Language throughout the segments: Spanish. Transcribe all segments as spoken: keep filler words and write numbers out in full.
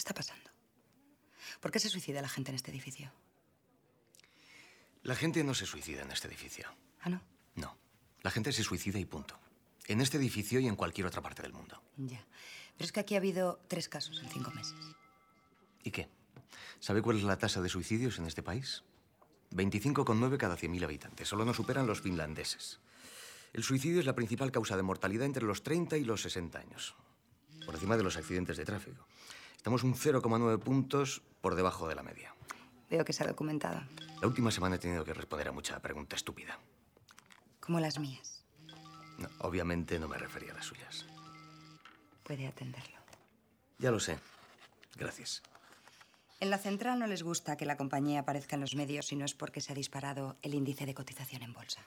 está pasando? ¿Por qué se suicida la gente en este edificio? La gente no se suicida en este edificio. ¿Ah, no? No. La gente se suicida y punto. En este edificio y en cualquier otra parte del mundo. Ya. Pero es que aquí ha habido tres casos en cinco meses. ¿Y qué? ¿Sabe cuál es la tasa de suicidios en este país? veinticinco coma nueve cada cien mil habitantes. Solo nos superan los finlandeses. El suicidio es la principal causa de mortalidad entre los treinta y los sesenta años. Por encima de los accidentes de tráfico. Estamos un cero coma nueve puntos por debajo de la media. Veo que se ha documentado. La última semana he tenido que responder a mucha pregunta estúpida. Como las mías. No, obviamente no me refería a las suyas. Puede atenderlo. Ya lo sé. Gracias. En la central no les gusta que la compañía aparezca en los medios si no es porque se ha disparado el índice de cotización en bolsa.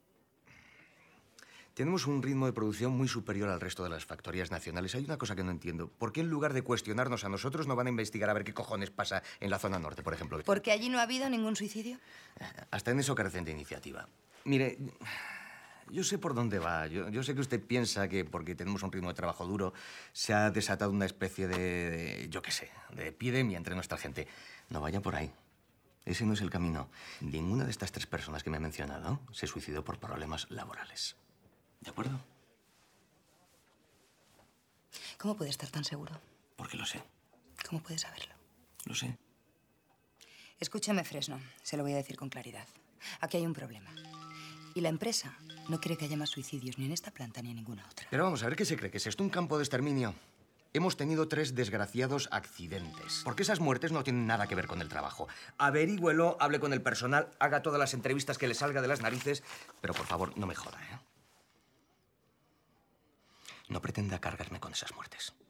Tenemos un ritmo de producción muy superior al resto de las factorías nacionales. Hay una cosa que no entiendo. ¿Por qué en lugar de cuestionarnos a nosotros no van a investigar a ver qué cojones pasa en la zona norte, por ejemplo? ¿Porque allí no ha habido ningún suicidio? Hasta en eso carecen de iniciativa. Mire, yo sé por dónde va. Yo, yo sé que usted piensa que porque tenemos un ritmo de trabajo duro se ha desatado una especie de, de yo qué sé, de epidemia entre nuestra gente. No vaya por ahí. Ese no es el camino. Ninguna de estas tres personas que me ha mencionado se suicidó por problemas laborales. ¿De acuerdo? ¿Cómo puede estar tan seguro? Porque lo sé. ¿Cómo puede saberlo? Lo sé. Escúchame, Fresno. Se lo voy a decir con claridad. Aquí hay un problema. Y la empresa no quiere que haya más suicidios ni en esta planta ni en ninguna otra. Pero vamos a ver, ¿qué se cree? ¿Que es esto un campo de exterminio? Hemos tenido tres desgraciados accidentes. Porque esas muertes no tienen nada que ver con el trabajo. Averígüelo, hable con el personal, haga todas las entrevistas que le salga de las narices. Pero por favor, no me joda, ¿eh? No pretenda cargarme con esas muertes.